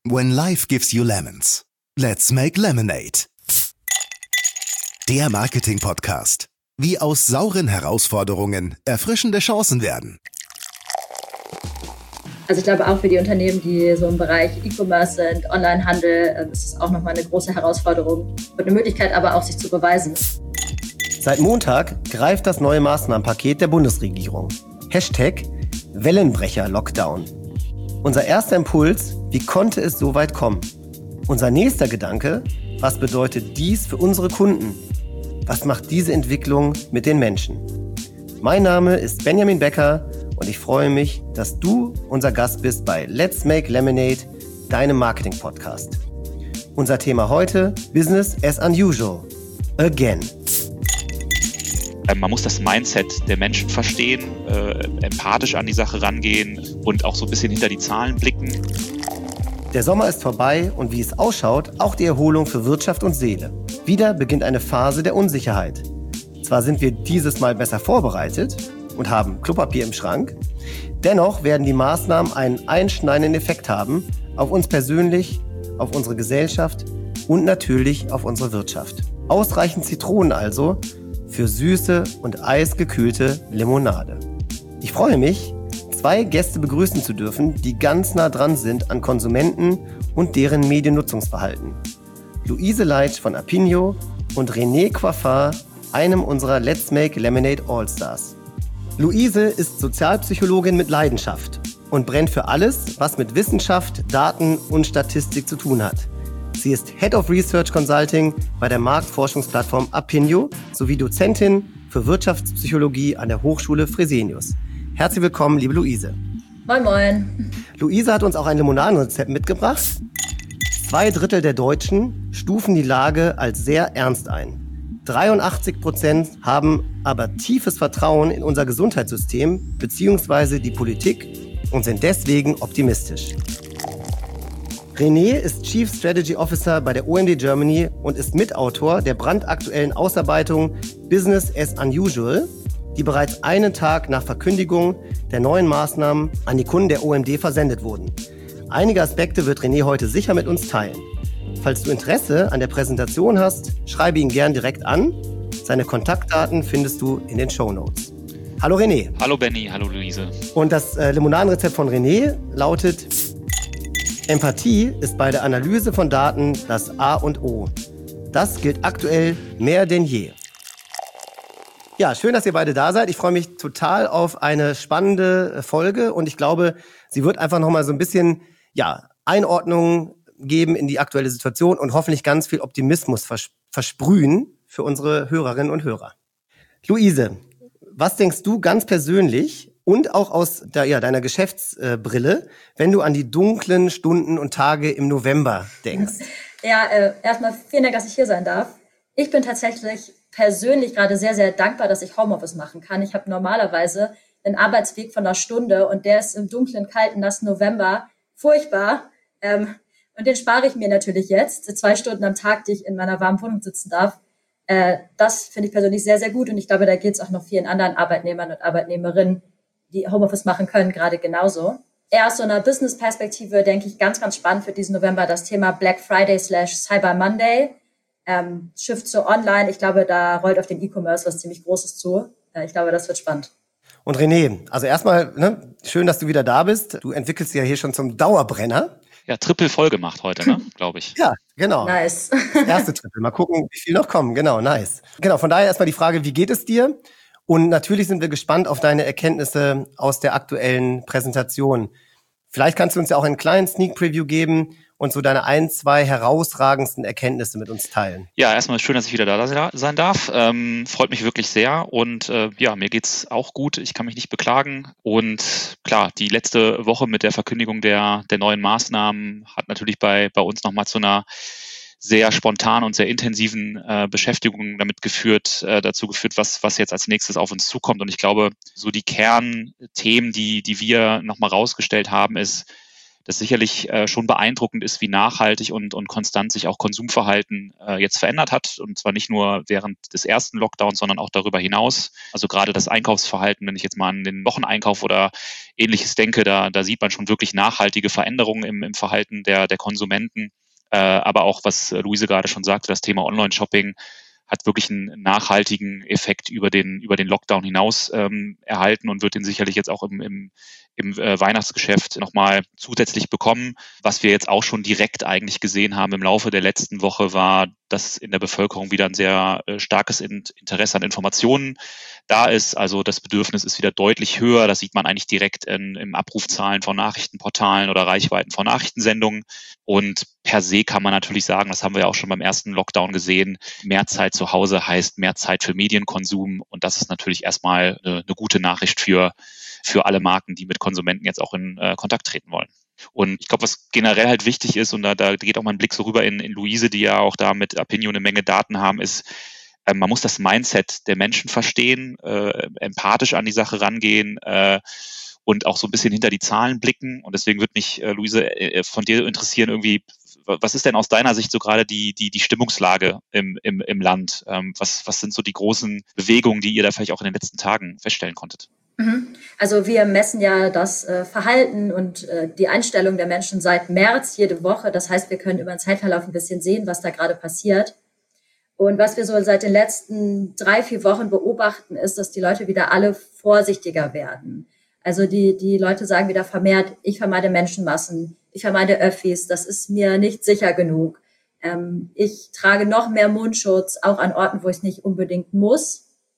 When life gives you lemons, let's make lemonade. Der Marketing-Podcast. Wie aus sauren Herausforderungen erfrischende Chancen werden. Also ich glaube auch für die Unternehmen, die so im Bereich E-Commerce sind, Onlinehandel, ist es auch nochmal eine große Herausforderung und eine Möglichkeit aber auch, sich zu beweisen. Seit Montag greift das neue Maßnahmenpaket der Bundesregierung. #Wellenbrecher-Lockdown. Unser erster Impuls, wie konnte es so weit kommen? Unser nächster Gedanke, was bedeutet dies für unsere Kunden? Was macht diese Entwicklung mit den Menschen? Mein Name ist Benjamin Becker und ich freue mich, dass du unser Gast bist bei Let's Make Lemonade, deinem Marketing-Podcast. Unser Thema heute, Business as unusual. Again. Man muss das Mindset der Menschen verstehen, empathisch an die Sache rangehen und auch so ein bisschen hinter die Zahlen blicken. Der Sommer ist vorbei und wie es ausschaut, auch die Erholung für Wirtschaft und Seele. Wieder beginnt eine Phase der Unsicherheit. Zwar sind wir dieses Mal besser vorbereitet und haben Klopapier im Schrank, dennoch werden die Maßnahmen einen einschneidenden Effekt haben auf uns persönlich, auf unsere Gesellschaft und natürlich auf unsere Wirtschaft. Ausreichend Zitronen also für süße und eisgekühlte Limonade. Ich freue mich, 2 Gäste begrüßen zu dürfen, die ganz nah dran sind an Konsumenten und deren Mediennutzungsverhalten. Luise Leitsch von Apinio und René Coiffard, einem unserer Let's Make Lemonade All-Stars. Luise ist Sozialpsychologin mit Leidenschaft und brennt für alles, was mit Wissenschaft, Daten und Statistik zu tun hat. Sie ist Head of Research Consulting bei der Marktforschungsplattform Apinio sowie Dozentin für Wirtschaftspsychologie an der Hochschule Fresenius. Herzlich willkommen, liebe Luise. Moin, moin. Luise hat uns auch ein Limonadenrezept mitgebracht. 2/3 der Deutschen stufen die Lage als sehr ernst ein. 83% haben aber tiefes Vertrauen in unser Gesundheitssystem bzw. die Politik und sind deswegen optimistisch. René ist Chief Strategy Officer bei der OMD Germany und ist Mitautor der brandaktuellen Ausarbeitung Business as Unusual, die bereits einen Tag nach Verkündigung der neuen Maßnahmen an die Kunden der OMD versendet wurden. Einige Aspekte wird René heute sicher mit uns teilen. Falls du Interesse an der Präsentation hast, schreibe ihn gern direkt an. Seine Kontaktdaten findest du in den Shownotes. Hallo René. Hallo Benny, hallo Luise. Und das Limonadenrezept von René lautet: Empathie ist bei der Analyse von Daten das A und O. Das gilt aktuell mehr denn je. Ja, schön, dass ihr beide da seid. Ich freue mich total auf eine spannende Folge und ich glaube, sie wird einfach nochmal so ein bisschen Einordnung geben in die aktuelle Situation und hoffentlich ganz viel Optimismus versprühen für unsere Hörerinnen und Hörer. Luise, was denkst du ganz persönlich und auch aus deiner Geschäftsbrille, wenn du an die dunklen Stunden und Tage im November denkst? Ja, erstmal vielen Dank, dass ich hier sein darf. Ich bin tatsächlich persönlich gerade sehr, sehr dankbar, dass ich Homeoffice machen kann. Ich habe normalerweise einen Arbeitsweg von 1 Stunde und der ist im dunklen, kalten, nassen November furchtbar. Und den spare ich mir natürlich jetzt. 2 Stunden am Tag, die ich in meiner warmen Wohnung sitzen darf. Das finde ich persönlich sehr, sehr gut und ich glaube, da geht es auch noch vielen anderen Arbeitnehmern und Arbeitnehmerinnen, die Homeoffice machen können, gerade genauso. Eher aus so einer Business-Perspektive denke ich ganz, ganz spannend für diesen November das Thema Black Friday / Cyber Monday. Shift zu Online. Ich glaube, da rollt auf den E-Commerce was ziemlich Großes zu. Ich glaube, das wird spannend. Und René, also erstmal, schön, dass du wieder da bist. Du entwickelst dich ja hier schon zum Dauerbrenner. Ja, Triple voll gemacht heute, glaube ich. Ja, genau. Nice. Das erste Triple. Mal gucken, wie viel noch kommen. Genau, nice. Genau, von daher erstmal die Frage, wie geht es dir? Und natürlich sind wir gespannt auf deine Erkenntnisse aus der aktuellen Präsentation. Vielleicht kannst du uns ja auch einen kleinen Sneak Preview geben und so deine 1, 2 herausragendsten Erkenntnisse mit uns teilen. Ja, erstmal schön, dass ich wieder da sein darf. Freut mich wirklich sehr und mir geht's auch gut. Ich kann mich nicht beklagen. Und klar, die letzte Woche mit der Verkündigung der neuen Maßnahmen hat natürlich bei uns nochmal zu einer sehr spontanen und sehr intensiven Beschäftigung dazu geführt, was jetzt als nächstes auf uns zukommt. Und ich glaube, so die Kernthemen, die wir nochmal rausgestellt haben, ist, das sicherlich schon beeindruckend ist, wie nachhaltig und konstant sich auch Konsumverhalten jetzt verändert hat. Und zwar nicht nur während des ersten Lockdowns, sondern auch darüber hinaus. Also gerade das Einkaufsverhalten, wenn ich jetzt mal an den Wocheneinkauf oder Ähnliches denke, da sieht man schon wirklich nachhaltige Veränderungen im Verhalten der Konsumenten. Aber auch, was Luise gerade schon sagte, das Thema Online-Shopping hat wirklich einen nachhaltigen Effekt über den Lockdown hinaus erhalten und wird den sicherlich jetzt auch im Weihnachtsgeschäft nochmal zusätzlich bekommen. Was wir jetzt auch schon direkt eigentlich gesehen haben im Laufe der letzten Woche war, dass in der Bevölkerung wieder ein sehr starkes Interesse an Informationen da ist. Also das Bedürfnis ist wieder deutlich höher. Das sieht man eigentlich direkt im Abrufzahlen von Nachrichtenportalen oder Reichweiten von Nachrichtensendungen. Und per se kann man natürlich sagen, das haben wir ja auch schon beim ersten Lockdown gesehen, mehr Zeit zu Hause heißt mehr Zeit für Medienkonsum. Und das ist natürlich erstmal eine gute Nachricht für alle Marken, die mit Konsumenten jetzt auch in Kontakt treten wollen. Und ich glaube, was generell halt wichtig ist, und da geht auch mal ein Blick so rüber in Luise, die ja auch da mit Apinio eine Menge Daten haben, ist, man muss das Mindset der Menschen verstehen, empathisch an die Sache rangehen und auch so ein bisschen hinter die Zahlen blicken. Und deswegen würde mich, Luise, von dir interessieren, irgendwie, was ist denn aus deiner Sicht so gerade die Stimmungslage im Land? Was sind so die großen Bewegungen, die ihr da vielleicht auch in den letzten Tagen feststellen konntet? Also wir messen ja das Verhalten und die Einstellung der Menschen seit März jede Woche. Das heißt, wir können über den Zeitverlauf ein bisschen sehen, was da gerade passiert. Und was wir so seit den letzten 3-4 Wochen beobachten, ist, dass die Leute wieder alle vorsichtiger werden. Also die Leute sagen wieder vermehrt, ich vermeide Menschenmassen, ich vermeide Öffis, das ist mir nicht sicher genug. Ich trage noch mehr Mundschutz, auch an Orten, wo ich es nicht unbedingt muss.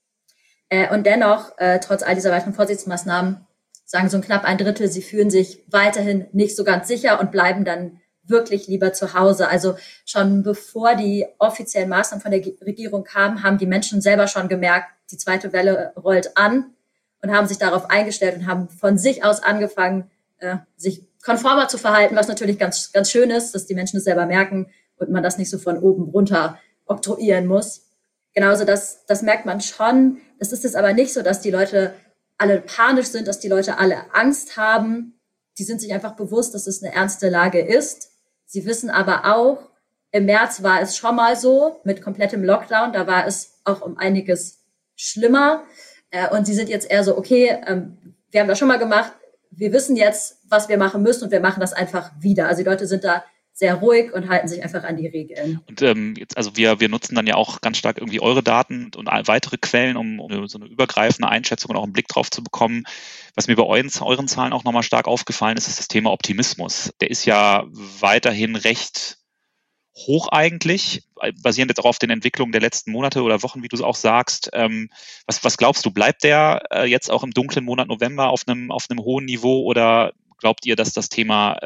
Und dennoch, trotz all dieser weiteren Vorsichtsmaßnahmen, sagen so knapp 1/3, sie fühlen sich weiterhin nicht so ganz sicher und bleiben dann wirklich lieber zu Hause. Also schon bevor die offiziellen Maßnahmen von der Regierung kamen, haben die Menschen selber schon gemerkt, die zweite Welle rollt an und haben sich darauf eingestellt und haben von sich aus angefangen, sich konformer zu verhalten, was natürlich ganz, ganz schön ist, dass die Menschen es selber merken und man das nicht so von oben runter oktroyieren muss. Genauso, das merkt man schon. Es ist jetzt aber nicht so, dass die Leute alle panisch sind, dass die Leute alle Angst haben. Die sind sich einfach bewusst, dass es eine ernste Lage ist. Sie wissen aber auch, im März war es schon mal so, mit komplettem Lockdown, da war es auch um einiges schlimmer. Und sie sind jetzt eher so, okay, wir haben das schon mal gemacht, wir wissen jetzt, was wir machen müssen und wir machen das einfach wieder. Also die Leute sind da sehr ruhig und halten sich einfach an die Regeln. Und jetzt, also wir nutzen dann ja auch ganz stark irgendwie eure Daten und weitere Quellen, um so eine übergreifende Einschätzung und auch einen Blick drauf zu bekommen. Was mir bei euren Zahlen auch nochmal stark aufgefallen ist, ist das Thema Optimismus. Der ist ja weiterhin recht hoch eigentlich, basierend jetzt auch auf den Entwicklungen der letzten Monate oder Wochen, wie du es auch sagst. Was glaubst du, bleibt der jetzt auch im dunklen Monat November auf einem hohen Niveau oder glaubt ihr, dass das Thema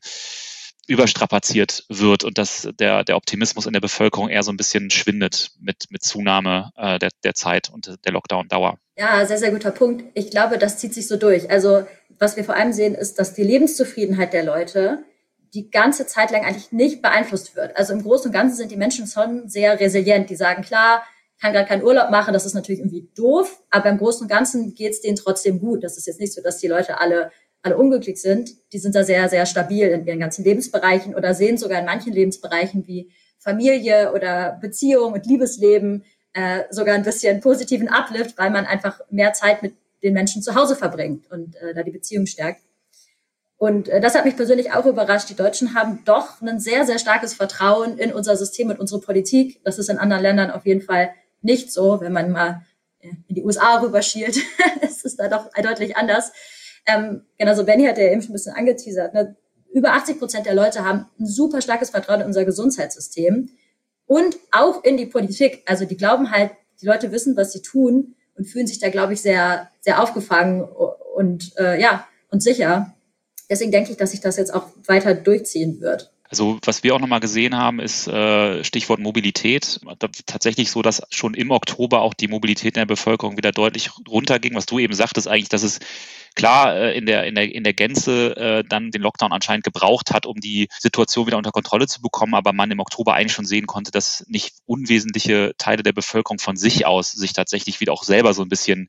überstrapaziert wird und dass der Optimismus in der Bevölkerung eher so ein bisschen schwindet mit Zunahme der Zeit und der Lockdown-Dauer? Ja, sehr, sehr guter Punkt. Ich glaube, das zieht sich so durch. Also was wir vor allem sehen, ist, dass die Lebenszufriedenheit der Leute die ganze Zeit lang eigentlich nicht beeinflusst wird. Also im Großen und Ganzen sind die Menschen schon sehr resilient. Die sagen, klar, ich kann gerade keinen Urlaub machen, das ist natürlich irgendwie doof, aber im Großen und Ganzen geht es denen trotzdem gut. Das ist jetzt nicht so, dass die Leute alle unglücklich sind. Die sind da sehr, sehr stabil in ihren ganzen Lebensbereichen oder sehen sogar in manchen Lebensbereichen wie Familie oder Beziehung und Liebesleben sogar ein bisschen positiven Uplift, weil man einfach mehr Zeit mit den Menschen zu Hause verbringt und da die Beziehung stärkt. Und das hat mich persönlich auch überrascht. Die Deutschen haben doch ein sehr, sehr starkes Vertrauen in unser System und unsere Politik. Das ist in anderen Ländern auf jeden Fall nicht so. Wenn man mal in die USA rüberschielt, ist es da doch deutlich anders. Genauso Benny hat ja eben schon ein bisschen angeteasert. Ne? Über 80% der Leute haben ein super starkes Vertrauen in unser Gesundheitssystem und auch in die Politik. Also die glauben halt, die Leute wissen, was sie tun und fühlen sich da, glaube ich, sehr, sehr aufgefangen und und sicher. Deswegen denke ich, dass sich das jetzt auch weiter durchziehen wird. Also was wir auch nochmal gesehen haben, ist Stichwort Mobilität. Tatsächlich so, dass schon im Oktober auch die Mobilität in der Bevölkerung wieder deutlich runterging. Was du eben sagtest eigentlich, dass es klar in der Gänze dann den Lockdown anscheinend gebraucht hat, um die Situation wieder unter Kontrolle zu bekommen, aber man im Oktober eigentlich schon sehen konnte, dass nicht unwesentliche Teile der Bevölkerung von sich aus sich tatsächlich wieder auch selber so ein bisschen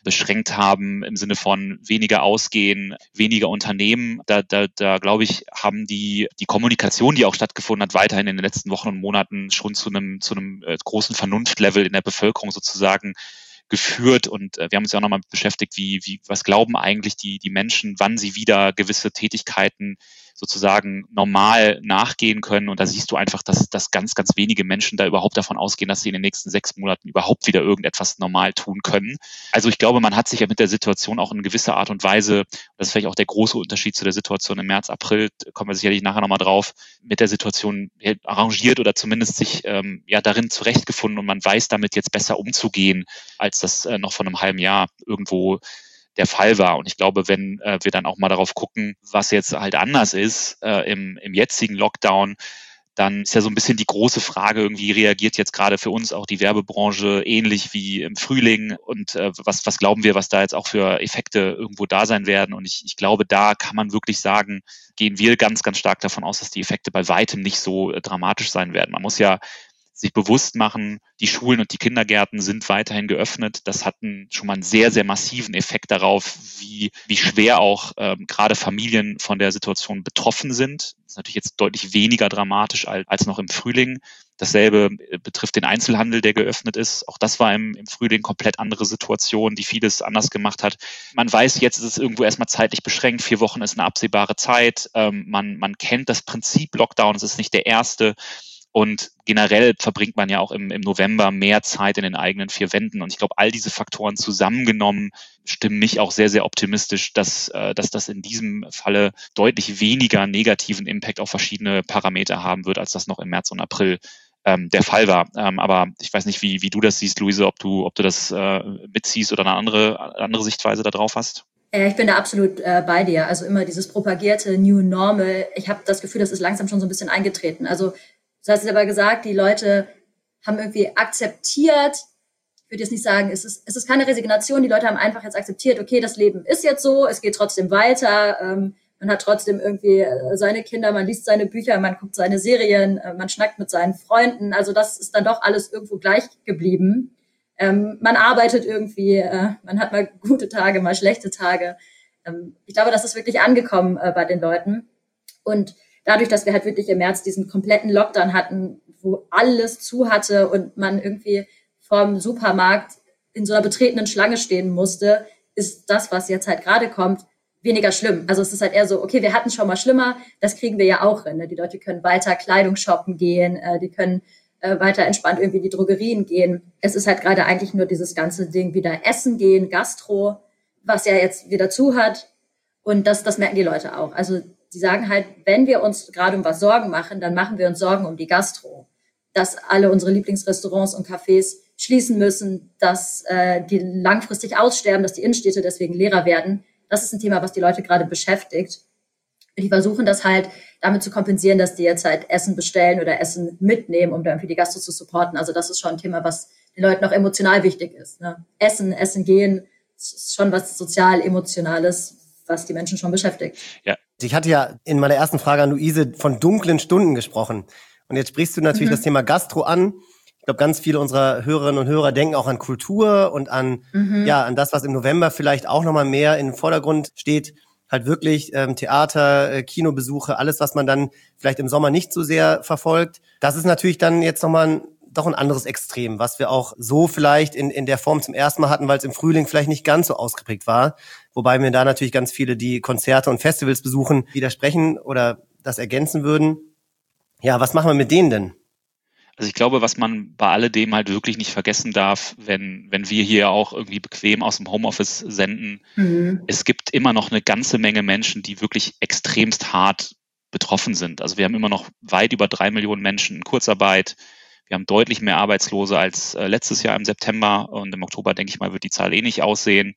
beschränkt haben im Sinne von weniger ausgehen, weniger Unternehmen. Da glaube ich, haben die Kommunikation, die auch stattgefunden hat, weiterhin in den letzten Wochen und Monaten schon zu einem großen Vernunftlevel in der Bevölkerung sozusagen geführt. Und wir haben uns ja auch nochmal beschäftigt, was glauben eigentlich die Menschen, wann sie wieder gewisse Tätigkeiten sozusagen normal nachgehen können. Und da siehst du einfach, dass ganz, ganz wenige Menschen da überhaupt davon ausgehen, dass sie in den nächsten 6 Monaten überhaupt wieder irgendetwas normal tun können. Also ich glaube, man hat sich ja mit der Situation auch in gewisser Art und Weise, das ist vielleicht auch der große Unterschied zu der Situation im März, April, kommen wir sicherlich nachher nochmal drauf, mit der Situation arrangiert oder zumindest sich darin zurechtgefunden und man weiß damit jetzt besser umzugehen, als das noch vor einem halben Jahr irgendwo der Fall war. Und ich glaube, wenn wir dann auch mal darauf gucken, was jetzt halt anders ist im jetzigen Lockdown, dann ist ja so ein bisschen die große Frage, irgendwie reagiert jetzt gerade für uns auch die Werbebranche ähnlich wie im Frühling und was glauben wir, was da jetzt auch für Effekte irgendwo da sein werden. Und ich glaube, da kann man wirklich sagen, gehen wir ganz, ganz stark davon aus, dass die Effekte bei weitem nicht so dramatisch sein werden. Man muss ja sich bewusst machen, die Schulen und die Kindergärten sind weiterhin geöffnet. Das hat schon mal einen sehr, sehr massiven Effekt darauf, wie schwer auch gerade Familien von der Situation betroffen sind. Das ist natürlich jetzt deutlich weniger dramatisch als noch im Frühling. Dasselbe betrifft den Einzelhandel, der geöffnet ist. Auch das war im Frühling komplett andere Situation, die vieles anders gemacht hat. Man weiß, jetzt ist es irgendwo erstmal zeitlich beschränkt. 4 Wochen ist eine absehbare Zeit. Man kennt das Prinzip Lockdown. Es ist nicht der erste. Und generell verbringt man ja auch im November mehr Zeit in den eigenen 4 Wänden. Und ich glaube, all diese Faktoren zusammengenommen stimmen mich auch sehr, sehr optimistisch, dass das in diesem Falle deutlich weniger negativen Impact auf verschiedene Parameter haben wird, als das noch im März und April der Fall war. Aber ich weiß nicht, wie du das siehst, Luise, ob du das mitziehst oder eine andere Sichtweise da drauf hast. Ich bin da absolut bei dir. Also immer dieses propagierte New Normal. Ich habe das Gefühl, das ist langsam schon so ein bisschen eingetreten. Also du hast es aber gesagt, die Leute haben irgendwie akzeptiert, ich würde jetzt nicht sagen, es ist keine Resignation, die Leute haben einfach jetzt akzeptiert, okay, das Leben ist jetzt so, es geht trotzdem weiter, man hat trotzdem irgendwie seine Kinder, man liest seine Bücher, man guckt seine Serien, man schnackt mit seinen Freunden, also das ist dann doch alles irgendwo gleich geblieben. Man arbeitet irgendwie, man hat mal gute Tage, mal schlechte Tage. Ich glaube, das ist wirklich angekommen bei den Leuten und dadurch, dass wir halt wirklich im März diesen kompletten Lockdown hatten, wo alles zu hatte und man irgendwie vorm Supermarkt in so einer betretenen Schlange stehen musste, ist das, was jetzt halt gerade kommt, weniger schlimm. Also es ist halt eher so, okay, wir hatten schon mal schlimmer, das kriegen wir ja auch hin. Ne? Die Leute können weiter Kleidung shoppen gehen, die können weiter entspannt irgendwie in die Drogerien gehen. Es ist halt gerade eigentlich nur dieses ganze Ding wieder essen gehen, Gastro, was ja jetzt wieder zu hat. Und das merken die Leute auch. Also die sagen halt, wenn wir uns gerade um was Sorgen machen, dann machen wir uns Sorgen um die Gastro. Dass alle unsere Lieblingsrestaurants und Cafés schließen müssen, dass die langfristig aussterben, dass die Innenstädte deswegen leerer werden. Das ist ein Thema, was die Leute gerade beschäftigt. Die versuchen das halt damit zu kompensieren, dass die jetzt halt Essen bestellen oder Essen mitnehmen, um da irgendwie die Gastro zu supporten. Also das ist schon ein Thema, was den Leuten auch emotional wichtig ist. Ne? Essen gehen, ist schon was sozial-emotionales, was die Menschen schon beschäftigt. Ja. Ich hatte ja in meiner ersten Frage an Luise von dunklen Stunden gesprochen. Und jetzt sprichst du natürlich das Thema Gastro an. Ich glaube, ganz viele unserer Hörerinnen und Hörer denken auch an Kultur und an das, was im November vielleicht auch nochmal mehr in den Vordergrund steht. Halt wirklich Theater, Kinobesuche, alles, was man dann vielleicht im Sommer nicht so sehr verfolgt. Das ist natürlich dann jetzt nochmal doch ein anderes Extrem, was wir auch so vielleicht in der Form zum ersten Mal hatten, weil es im Frühling vielleicht nicht ganz so ausgeprägt war. Wobei mir da natürlich ganz viele, die Konzerte und Festivals besuchen, widersprechen oder das ergänzen würden. Ja, was machen wir mit denen denn? Also ich glaube, was man bei alledem halt wirklich nicht vergessen darf, wenn wir hier auch irgendwie bequem aus dem Homeoffice senden, es gibt immer noch eine ganze Menge Menschen, die wirklich extremst hart betroffen sind. Also wir haben immer noch weit über 3 Millionen Menschen in Kurzarbeit. Wir haben deutlich mehr Arbeitslose als letztes Jahr im September und im Oktober, denke ich mal, wird die Zahl ähnlich aussehen.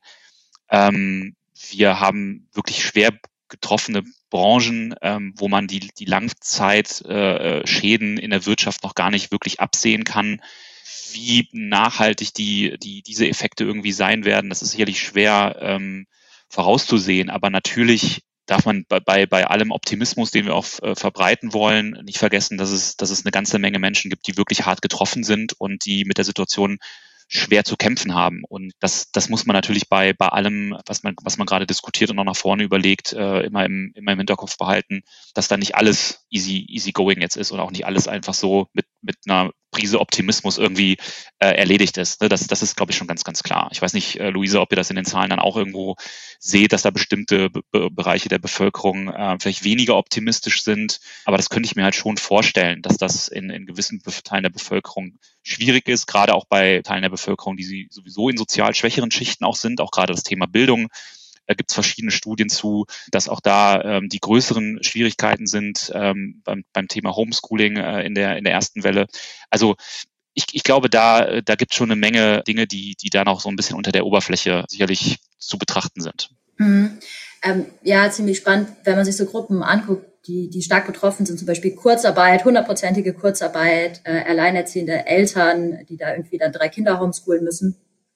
Wir haben wirklich schwer getroffene Branchen, wo man die Langzeitschäden in der Wirtschaft noch gar nicht wirklich absehen kann. Wie nachhaltig diese Effekte irgendwie sein werden, das ist sicherlich schwer vorauszusehen. Aber natürlich darf man bei allem Optimismus, den wir auch verbreiten wollen, nicht vergessen, dass es eine ganze Menge Menschen gibt, die wirklich hart getroffen sind und die mit der Situation schwer zu kämpfen haben. Und das muss man natürlich bei allem, was man gerade diskutiert und auch nach vorne überlegt, immer im Hinterkopf behalten, dass da nicht alles easy going jetzt ist und auch nicht alles einfach so mit einer Prise Optimismus irgendwie erledigt ist. Ne? Das ist, glaube ich, schon ganz, ganz klar. Ich weiß nicht, Luise, ob ihr das in den Zahlen dann auch irgendwo seht, dass da bestimmte Bereiche der Bevölkerung vielleicht weniger optimistisch sind. Aber das könnte ich mir halt schon vorstellen, dass das in gewissen Teilen der Bevölkerung schwierig ist, gerade auch bei Teilen der Bevölkerung, die sowieso in sozial schwächeren Schichten auch sind, auch gerade das Thema Bildung. Da gibt es verschiedene Studien zu, dass auch da die größeren Schwierigkeiten sind beim Thema Homeschooling in der ersten Welle. Also ich glaube, da gibt es schon eine Menge Dinge, die da noch so ein bisschen unter der Oberfläche sicherlich zu betrachten sind. Mhm. Ja, ziemlich spannend, wenn man sich so Gruppen anguckt, die stark betroffen sind, zum Beispiel Kurzarbeit, 100%ige Kurzarbeit, alleinerziehende Eltern, die da irgendwie dann 3 Kinder homeschoolen müssen.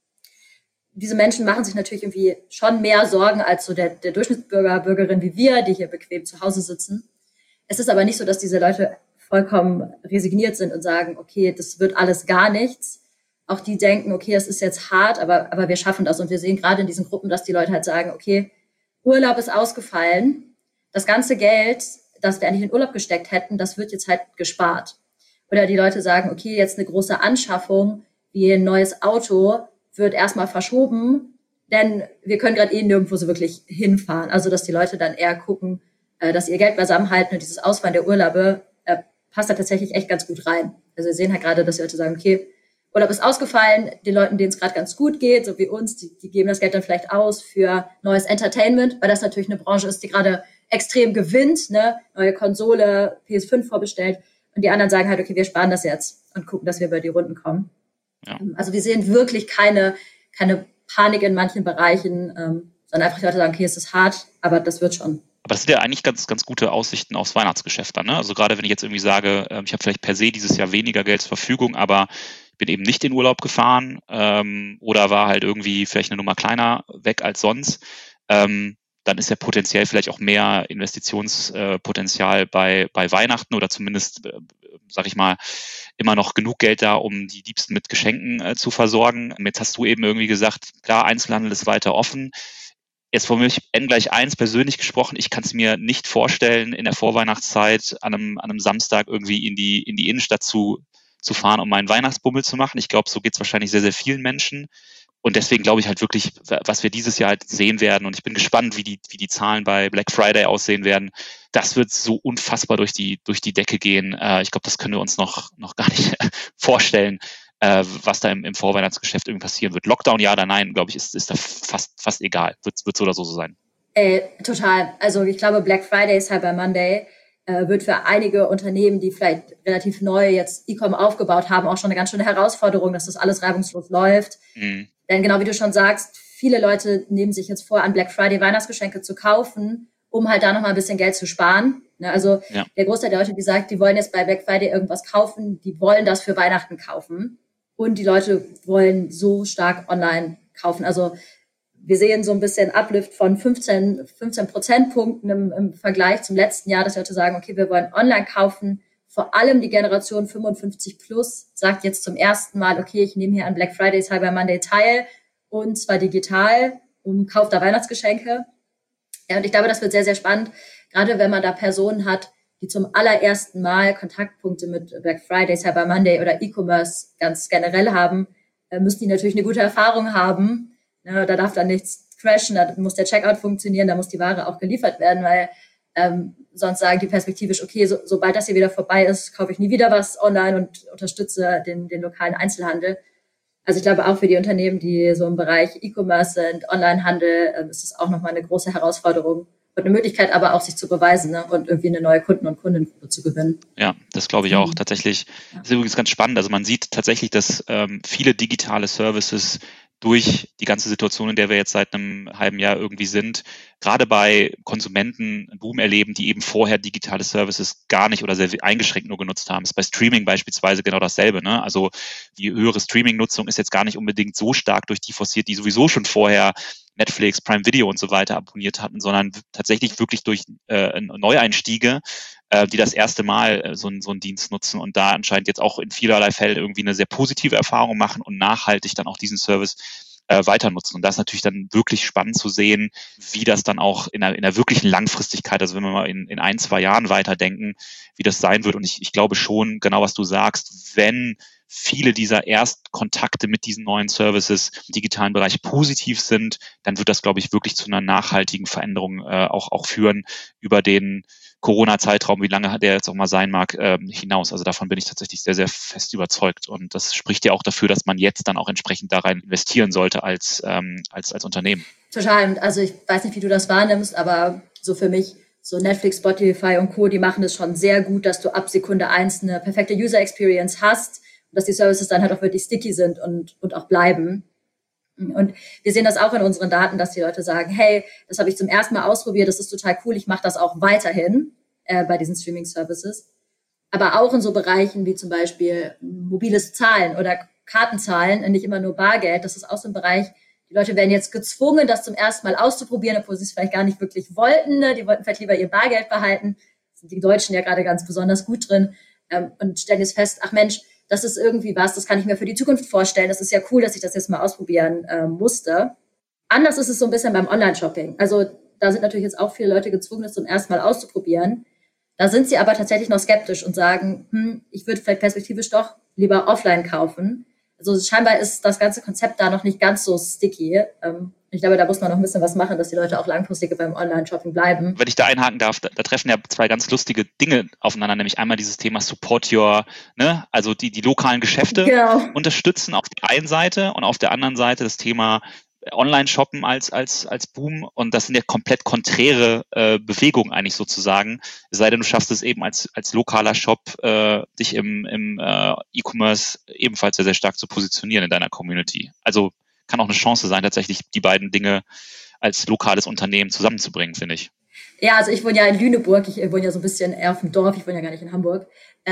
Diese Menschen machen sich natürlich irgendwie schon mehr Sorgen als so der Durchschnittsbürger, Bürgerin wie wir, die hier bequem zu Hause sitzen. Es ist aber nicht so, dass diese Leute vollkommen resigniert sind und sagen, okay, das wird alles gar nichts. Auch die denken, okay, es ist jetzt hart, aber wir schaffen das. Und wir sehen gerade in diesen Gruppen, dass die Leute halt sagen, okay, Urlaub ist ausgefallen. Das ganze Geld, das wir eigentlich in Urlaub gesteckt hätten, das wird jetzt halt gespart. Oder die Leute sagen, okay, jetzt eine große Anschaffung wie ein neues Auto wird erstmal verschoben, denn wir können gerade nirgendwo so wirklich hinfahren. Also, dass die Leute dann eher gucken, dass sie ihr Geld beisammenhalten und dieses Ausfallen der Urlaube passt da tatsächlich echt ganz gut rein. Also wir sehen halt gerade, dass die Leute sagen, okay, Urlaub ist ausgefallen, den Leuten, denen es gerade ganz gut geht, so wie uns, die geben das Geld dann vielleicht aus für neues Entertainment, weil das natürlich eine Branche ist, die gerade extrem gewinnt, ne? Neue Konsole, PS5 vorbestellt und die anderen sagen halt, okay, wir sparen das jetzt und gucken, dass wir über die Runden kommen. Ja. Also wir sehen wirklich keine Panik in manchen Bereichen, sondern einfach die Leute sagen, okay, es ist hart, aber das wird schon. Aber das sind ja eigentlich ganz, ganz gute Aussichten aufs Weihnachtsgeschäft dann, ne? Also gerade wenn ich jetzt irgendwie sage, ich habe vielleicht per se dieses Jahr weniger Geld zur Verfügung, aber ich bin eben nicht in Urlaub gefahren oder war halt irgendwie vielleicht eine Nummer kleiner weg als sonst, dann ist ja potenziell vielleicht auch mehr Investitionspotenzial bei Weihnachten oder zumindest, sag ich mal, immer noch genug Geld da, um die Liebsten mit Geschenken zu versorgen. Jetzt hast du eben irgendwie gesagt, klar, Einzelhandel ist weiter offen. Jetzt von mir N=1 persönlich gesprochen, ich kann es mir nicht vorstellen, in der Vorweihnachtszeit an einem Samstag irgendwie in die Innenstadt zu fahren, um meinen Weihnachtsbummel zu machen. Ich glaube, so geht es wahrscheinlich sehr, sehr vielen Menschen. Und deswegen glaube ich halt wirklich, was wir dieses Jahr halt sehen werden, und ich bin gespannt, wie die Zahlen bei Black Friday aussehen werden, das wird so unfassbar durch die Decke gehen. Ich glaube, das können wir uns noch gar nicht vorstellen, was da im Vorweihnachtsgeschäft irgendwie passieren wird. Lockdown, ja oder nein, glaube ich, ist da fast egal. Wird so oder so sein. Total. Also ich glaube, Black Friday, Cyber Monday wird für einige Unternehmen, die vielleicht relativ neu jetzt E-Com aufgebaut haben, auch schon eine ganz schöne Herausforderung, dass das alles reibungslos läuft. Mhm. Denn genau wie du schon sagst, viele Leute nehmen sich jetzt vor, an Black Friday Weihnachtsgeschenke zu kaufen, um halt da nochmal ein bisschen Geld zu sparen. Also Der Großteil der Leute, die sagt, die wollen jetzt bei Black Friday irgendwas kaufen, die wollen das für Weihnachten kaufen. Und die Leute wollen so stark online kaufen. Also wir sehen so ein bisschen Uplift von 15 Prozentpunkten im Vergleich zum letzten Jahr, dass die Leute sagen, okay, wir wollen online kaufen. Vor allem die Generation 55 plus sagt jetzt zum ersten Mal, okay, ich nehme hier an Black Friday, Cyber Monday teil und zwar digital und kaufe da Weihnachtsgeschenke. Ja, und ich glaube, das wird sehr, sehr spannend, gerade wenn man da Personen hat, die zum allerersten Mal Kontaktpunkte mit Black Friday, Cyber Monday oder E-Commerce ganz generell haben, müssen die natürlich eine gute Erfahrung haben. Ja, da darf dann nichts crashen, da muss der Checkout funktionieren, da muss die Ware auch geliefert werden, weil sonst sagen die perspektivisch, okay, sobald das hier wieder vorbei ist, kaufe ich nie wieder was online und unterstütze den lokalen Einzelhandel. Also ich glaube auch für die Unternehmen, die so im Bereich E-Commerce sind, Onlinehandel, ist es auch nochmal eine große Herausforderung und eine Möglichkeit aber auch, sich zu beweisen, ne, und irgendwie eine neue Kunden- und Kundengruppe zu gewinnen. Ja, das glaube ich auch tatsächlich. Das ist übrigens ganz spannend. Also man sieht tatsächlich, dass viele digitale Services durch die ganze Situation, in der wir jetzt seit einem halben Jahr irgendwie sind, gerade bei Konsumenten einen Boom erleben, die eben vorher digitale Services gar nicht oder sehr eingeschränkt nur genutzt haben. Das ist bei Streaming beispielsweise genau dasselbe, ne? Also die höhere Streaming-Nutzung ist jetzt gar nicht unbedingt so stark durch die forciert, die sowieso schon vorher Netflix, Prime Video und so weiter abonniert hatten, sondern tatsächlich wirklich durch Neueinstiege, die das erste Mal so einen Dienst nutzen und da anscheinend jetzt auch in vielerlei Fällen irgendwie eine sehr positive Erfahrung machen und nachhaltig dann auch diesen Service weiter nutzen. Und das ist natürlich dann wirklich spannend zu sehen, wie das dann auch in der wirklichen Langfristigkeit, also wenn wir mal in 1-2 Jahren weiterdenken, wie das sein wird. Und ich glaube schon, genau was du sagst, wenn viele dieser Erstkontakte mit diesen neuen Services im digitalen Bereich positiv sind, dann wird das, glaube ich, wirklich zu einer nachhaltigen Veränderung auch führen über den Corona-Zeitraum, wie lange der jetzt auch mal sein mag, hinaus. Also davon bin ich tatsächlich sehr, sehr fest überzeugt. Und das spricht ja auch dafür, dass man jetzt dann auch entsprechend da rein investieren sollte als Unternehmen. Total. Also ich weiß nicht, wie du das wahrnimmst, aber so für mich, so Netflix, Spotify und Co., die machen es schon sehr gut, dass du ab Sekunde 1 eine perfekte User Experience hast und dass die Services dann halt auch wirklich sticky sind und auch bleiben. Und wir sehen das auch in unseren Daten, dass die Leute sagen, hey, das habe ich zum ersten Mal ausprobiert, das ist total cool, ich mache das auch weiterhin bei diesen Streaming-Services. Aber auch in so Bereichen wie zum Beispiel mobiles Zahlen oder Kartenzahlen, nicht immer nur Bargeld, das ist auch so ein Bereich, die Leute werden jetzt gezwungen, das zum ersten Mal auszuprobieren, obwohl sie es vielleicht gar nicht wirklich wollten. Ne? Die wollten vielleicht lieber ihr Bargeld behalten. Da sind die Deutschen ja gerade ganz besonders gut drin und stellen jetzt fest, ach Mensch, das ist irgendwie was, das kann ich mir für die Zukunft vorstellen. Das ist ja cool, dass ich das jetzt mal ausprobieren musste. Anders ist es so ein bisschen beim Online-Shopping. Also da sind natürlich jetzt auch viele Leute gezwungen, das zum ersten Mal auszuprobieren. Da sind sie aber tatsächlich noch skeptisch und sagen, ich würde vielleicht perspektivisch doch lieber offline kaufen. Also scheinbar ist das ganze Konzept da noch nicht ganz so sticky. Ich glaube, da muss man noch ein bisschen was machen, dass die Leute auch langfristig beim Online-Shopping bleiben. Wenn ich da einhaken darf, da treffen ja 2 ganz lustige Dinge aufeinander, nämlich einmal dieses Thema Support Your, also die lokalen Geschäfte unterstützen auf der einen Seite und auf der anderen Seite das Thema Online-Shoppen als Boom, und das sind ja komplett konträre Bewegungen eigentlich sozusagen, es sei denn, du schaffst es eben als lokaler Shop, dich im E-Commerce ebenfalls sehr, sehr stark zu positionieren in deiner Community. Also kann auch eine Chance sein, tatsächlich die beiden Dinge als lokales Unternehmen zusammenzubringen, finde ich. Ja, also ich wohne ja in Lüneburg, ich wohne ja so ein bisschen eher auf dem Dorf, ich wohne ja gar nicht in Hamburg.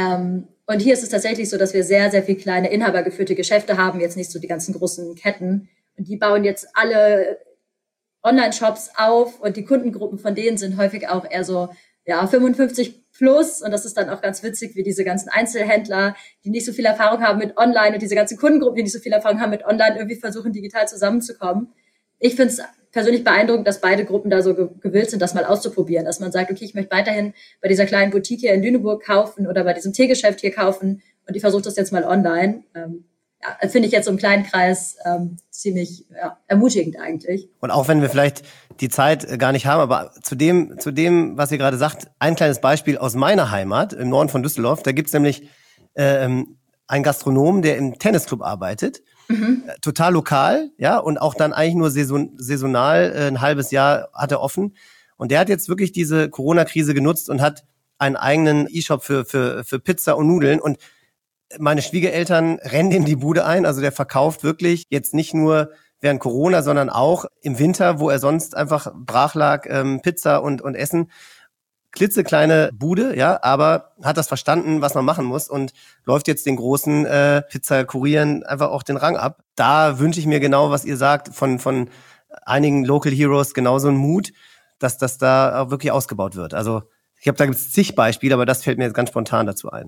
Und hier ist es tatsächlich so, dass wir sehr, sehr viele kleine inhabergeführte Geschäfte haben, jetzt nicht so die ganzen großen Ketten. Und die bauen jetzt alle Online-Shops auf und die Kundengruppen von denen sind häufig auch eher so 55 plus. Und das ist dann auch ganz witzig, wie diese ganzen Einzelhändler, die nicht so viel Erfahrung haben mit Online und diese ganzen Kundengruppen, die nicht so viel Erfahrung haben mit Online, irgendwie versuchen, digital zusammenzukommen. Ich finde es persönlich beeindruckend, dass beide Gruppen da so gewillt sind, das mal auszuprobieren. Dass man sagt, okay, ich möchte weiterhin bei dieser kleinen Boutique hier in Lüneburg kaufen oder bei diesem Teegeschäft hier kaufen und ich versuche das jetzt mal online. Finde ich jetzt im kleinen Kreis ziemlich ermutigend eigentlich. Und auch wenn wir vielleicht die Zeit gar nicht haben, aber zu dem, was ihr gerade sagt, ein kleines Beispiel aus meiner Heimat im Norden von Düsseldorf. Da gibt's nämlich einen Gastronomen, der im Tennisclub arbeitet. Total lokal, ja, und auch dann eigentlich nur saisonal, ein halbes Jahr hat er offen. Und der hat jetzt wirklich diese Corona-Krise genutzt und hat einen eigenen E-Shop für Pizza und Nudeln. Und meine Schwiegereltern rennen ihm die Bude ein. Also der verkauft wirklich jetzt nicht nur während Corona, sondern auch im Winter, wo er sonst einfach brach lag, Pizza und Essen. Klitzekleine Bude, ja, aber hat das verstanden, was man machen muss und läuft jetzt den großen Pizza-Kurieren einfach auch den Rang ab. Da wünsche ich mir genau, was ihr sagt, von einigen Local Heroes genauso einen Mut, dass das da auch wirklich ausgebaut wird. Also ich glaube, da gibt es zig Beispiele, aber das fällt mir jetzt ganz spontan dazu ein.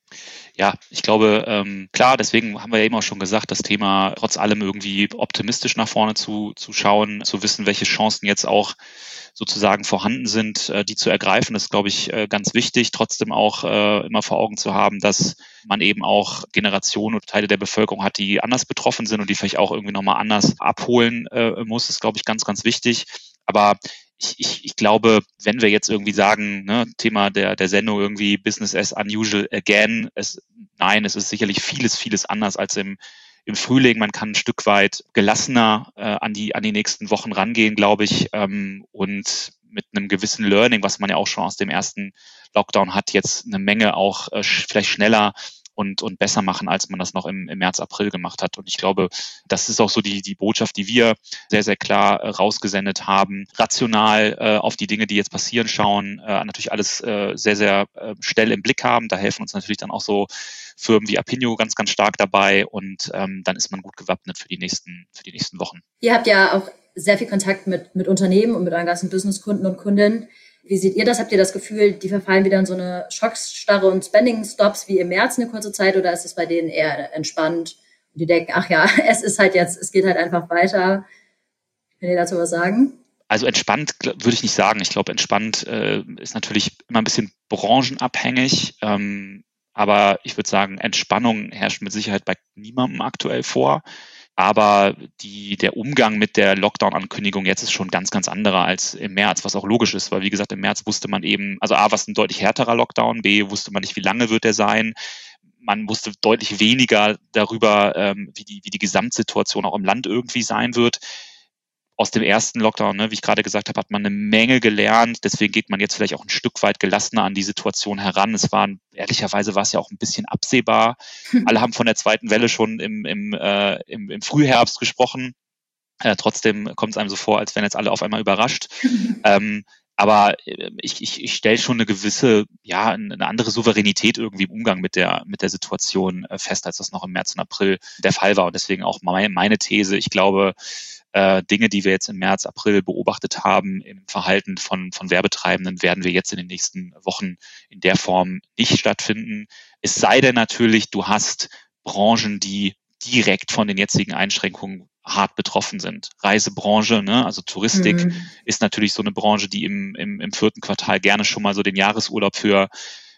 Ja, ich glaube, klar, deswegen haben wir ja eben auch schon gesagt, das Thema trotz allem irgendwie optimistisch nach vorne zu schauen, zu wissen, welche Chancen jetzt auch sozusagen vorhanden sind, die zu ergreifen, ist, glaube ich, ganz wichtig. Trotzdem auch immer vor Augen zu haben, dass man eben auch Generationen und Teile der Bevölkerung hat, die anders betroffen sind und die vielleicht auch irgendwie nochmal anders abholen muss, ist, glaube ich, ganz, ganz wichtig. Aber ich glaube, wenn wir jetzt irgendwie sagen, Thema der Sendung irgendwie Business as unusual again, es ist sicherlich vieles anders als im Frühling. Man kann ein Stück weit gelassener an die nächsten Wochen rangehen, glaube ich, und mit einem gewissen Learning, was man ja auch schon aus dem ersten Lockdown hat, jetzt eine Menge auch vielleicht schneller und besser machen, als man das noch im März, April gemacht hat. Und ich glaube, das ist auch so die Botschaft, die wir sehr, sehr klar rausgesendet haben. Rational auf die Dinge, die jetzt passieren, schauen, natürlich alles sehr, sehr schnell im Blick haben. Da helfen uns natürlich dann auch so Firmen wie Apinio ganz, ganz stark dabei. Und dann ist man gut gewappnet für die nächsten Wochen. Ihr habt ja auch sehr viel Kontakt mit Unternehmen und mit euren ganzen Businesskunden und Kundinnen. Wie seht ihr das? Habt ihr das Gefühl, die verfallen wieder in so eine Schocksstarre und Spending-Stops wie im März eine kurze Zeit, oder ist es bei denen eher entspannt und die denken, ach ja, es ist halt jetzt, es geht halt einfach weiter? Könnt ihr dazu was sagen? Also entspannt würde ich nicht sagen. Ich glaube, entspannt ist natürlich immer ein bisschen branchenabhängig. Aber ich würde sagen, Entspannung herrscht mit Sicherheit bei niemandem aktuell vor. Aber der Umgang mit der Lockdown-Ankündigung jetzt ist schon ganz, ganz anderer als im März, was auch logisch ist, weil wie gesagt, im März wusste man eben, also A, was ein deutlich härterer Lockdown, B, wusste man nicht, wie lange wird der sein. Man wusste deutlich weniger darüber, wie die Gesamtsituation auch im Land irgendwie sein wird. Aus dem ersten Lockdown, ne, wie ich gerade gesagt habe, hat man eine Menge gelernt. Deswegen geht man jetzt vielleicht auch ein Stück weit gelassener an die Situation heran. Ehrlicherweise war es ja auch ein bisschen absehbar. Alle haben von der zweiten Welle schon im Frühherbst gesprochen. Trotzdem kommt es einem so vor, als wären jetzt alle auf einmal überrascht. Aber ich stelle schon eine gewisse, eine andere Souveränität irgendwie im Umgang mit der Situation fest, als das noch im März und April der Fall war. Und deswegen auch meine These. Ich glaube, Dinge, die wir jetzt im März, April beobachtet haben im Verhalten von Werbetreibenden, werden wir jetzt in den nächsten Wochen in der Form nicht stattfinden. Es sei denn natürlich, du hast Branchen, die direkt von den jetzigen Einschränkungen hart betroffen sind. Reisebranche, ne? Also Touristik ist natürlich so eine Branche, die im vierten Quartal gerne schon mal so den Jahresurlaub für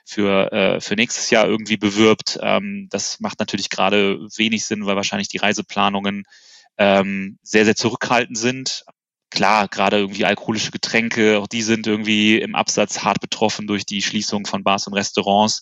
nächstes Jahr irgendwie bewirbt. Das macht natürlich gerade wenig Sinn, weil wahrscheinlich die Reiseplanungen sehr, sehr zurückhaltend sind. Klar, gerade irgendwie alkoholische Getränke, auch die sind irgendwie im Absatz hart betroffen durch die Schließung von Bars und Restaurants.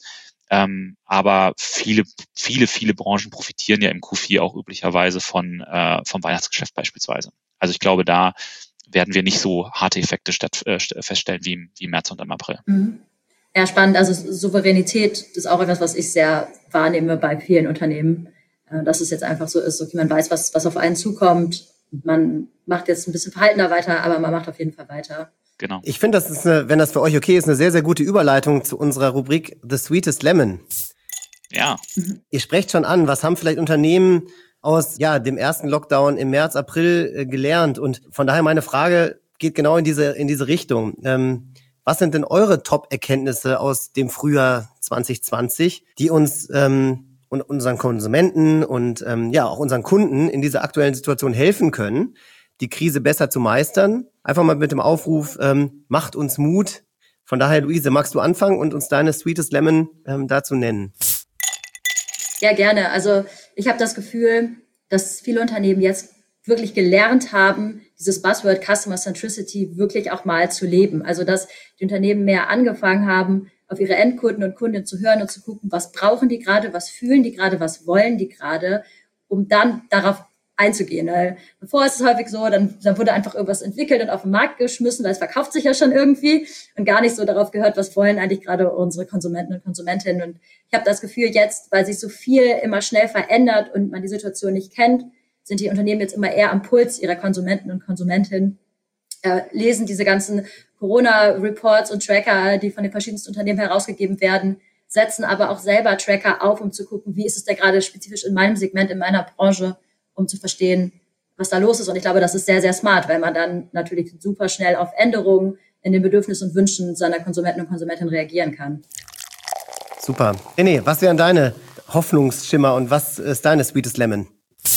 Aber viele Branchen profitieren ja im Q4 auch üblicherweise vom Weihnachtsgeschäft beispielsweise. Also ich glaube, da werden wir nicht so harte Effekte feststellen wie im März und im April. Ja, spannend. Also Souveränität ist auch etwas, was ich sehr wahrnehme bei vielen Unternehmen. Dass es jetzt einfach so ist, okay, man weiß, was auf einen zukommt. Man macht jetzt ein bisschen verhaltener weiter, aber man macht auf jeden Fall weiter. Genau. Ich finde, das ist wenn das für euch okay ist, eine sehr, sehr gute Überleitung zu unserer Rubrik The Sweetest Lemon. Ja. Ihr sprecht schon an, was haben vielleicht Unternehmen aus dem ersten Lockdown im März, April gelernt? Und von daher meine Frage geht genau in diese Richtung. Was sind denn eure Top-Erkenntnisse aus dem Frühjahr 2020, die uns und unseren Konsumenten und auch unseren Kunden in dieser aktuellen Situation helfen können, die Krise besser zu meistern? Einfach mal mit dem Aufruf, macht uns Mut. Von daher, Luise, magst du anfangen und uns deine Sweetest Lemon dazu nennen? Ja, gerne. Also ich habe das Gefühl, dass viele Unternehmen jetzt wirklich gelernt haben, dieses Buzzword Customer Centricity wirklich auch mal zu leben. Also dass die Unternehmen mehr angefangen haben, auf ihre Endkunden und Kundinnen zu hören und zu gucken, was brauchen die gerade, was fühlen die gerade, was wollen die gerade, um dann darauf einzugehen. Weil bevor ist es häufig so, dann wurde einfach irgendwas entwickelt und auf den Markt geschmissen, weil es verkauft sich ja schon irgendwie und gar nicht so darauf gehört, was wollen eigentlich gerade unsere Konsumenten und Konsumentinnen. Und ich habe das Gefühl jetzt, weil sich so viel immer schnell verändert und man die Situation nicht kennt, sind die Unternehmen jetzt immer eher am Puls ihrer Konsumenten und Konsumentinnen, lesen diese ganzen Corona-Reports und Tracker, die von den verschiedensten Unternehmen herausgegeben werden, setzen aber auch selber Tracker auf, um zu gucken, wie ist es da gerade spezifisch in meinem Segment, in meiner Branche, um zu verstehen, was da los ist. Und ich glaube, das ist sehr, sehr smart, weil man dann natürlich super schnell auf Änderungen in den Bedürfnissen und Wünschen seiner Konsumenten und Konsumentinnen reagieren kann. Super. René, was wären deine Hoffnungsschimmer und was ist deine Sweetest Lemon?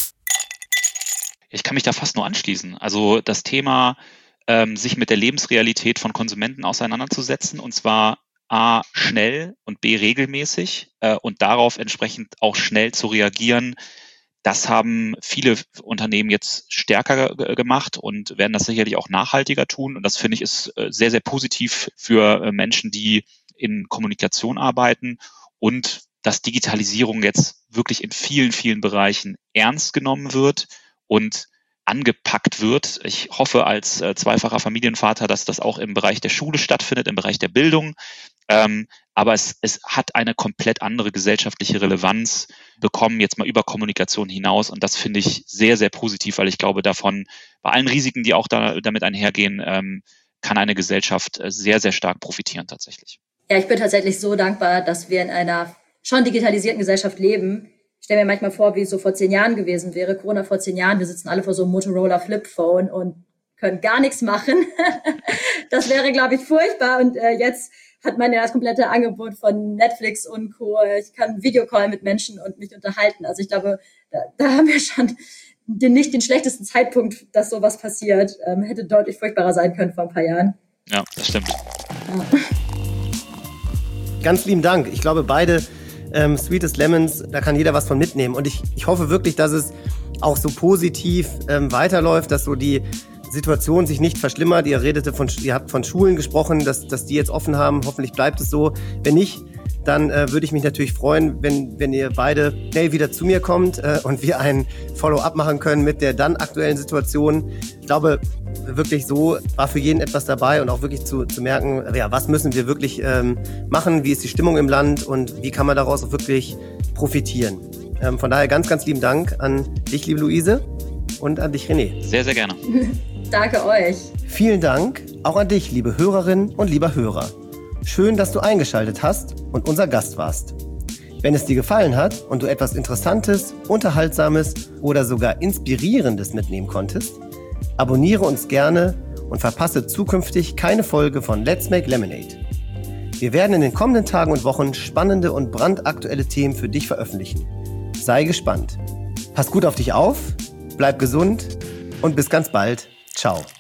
Ich kann mich da fast nur anschließen. Also das Thema, sich mit der Lebensrealität von Konsumenten auseinanderzusetzen, und zwar A, schnell und B, regelmäßig und darauf entsprechend auch schnell zu reagieren. Das haben viele Unternehmen jetzt stärker gemacht und werden das sicherlich auch nachhaltiger tun. Und das finde ich ist sehr, sehr positiv für Menschen, die in Kommunikation arbeiten und dass Digitalisierung jetzt wirklich in vielen, vielen Bereichen ernst genommen wird und angepackt wird. Ich hoffe als zweifacher Familienvater, dass das auch im Bereich der Schule stattfindet, im Bereich der Bildung. Aber es hat eine komplett andere gesellschaftliche Relevanz bekommen, jetzt mal über Kommunikation hinaus. Und das finde ich sehr, sehr positiv, weil ich glaube, davon, bei allen Risiken, die auch damit einhergehen, kann eine Gesellschaft sehr, sehr stark profitieren tatsächlich. Ja, ich bin tatsächlich so dankbar, dass wir in einer schon digitalisierten Gesellschaft leben. Ich stelle mir manchmal vor, wie es so vor 10 Jahren gewesen wäre. Corona vor 10 Jahren, wir sitzen alle vor so einem Motorola Flip Phone und können gar nichts machen. Das wäre, glaube ich, furchtbar. Und jetzt hat man ja das komplette Angebot von Netflix und Co. Ich kann Videocall mit Menschen und mich unterhalten. Also ich glaube, da haben wir schon nicht den schlechtesten Zeitpunkt, dass sowas passiert. Hätte deutlich furchtbarer sein können vor ein paar Jahren. Ja, das stimmt. Ja. Ganz lieben Dank. Ich glaube, beide Sweetest Lemons, da kann jeder was von mitnehmen. Und ich hoffe wirklich, dass es auch so positiv weiterläuft, dass so die Situation sich nicht verschlimmert. Ihr habt von Schulen gesprochen, dass die jetzt offen haben. Hoffentlich bleibt es so. Wenn nicht, dann würde ich mich natürlich freuen, wenn ihr beide schnell wieder zu mir kommt und wir ein Follow-up machen können mit der dann aktuellen Situation. Ich glaube, wirklich so war für jeden etwas dabei und auch wirklich zu merken, ja, was müssen wir wirklich machen, wie ist die Stimmung im Land und wie kann man daraus auch wirklich profitieren. Von daher ganz, ganz lieben Dank an dich, liebe Luise, und an dich, René. Sehr, sehr gerne. Danke euch. Vielen Dank auch an dich, liebe Hörerin und lieber Hörer. Schön, dass du eingeschaltet hast und unser Gast warst. Wenn es dir gefallen hat und du etwas Interessantes, Unterhaltsames oder sogar Inspirierendes mitnehmen konntest, abonniere uns gerne und verpasse zukünftig keine Folge von Let's Make Lemonade. Wir werden in den kommenden Tagen und Wochen spannende und brandaktuelle Themen für dich veröffentlichen. Sei gespannt. Pass gut auf dich auf, bleib gesund und bis ganz bald. Ciao.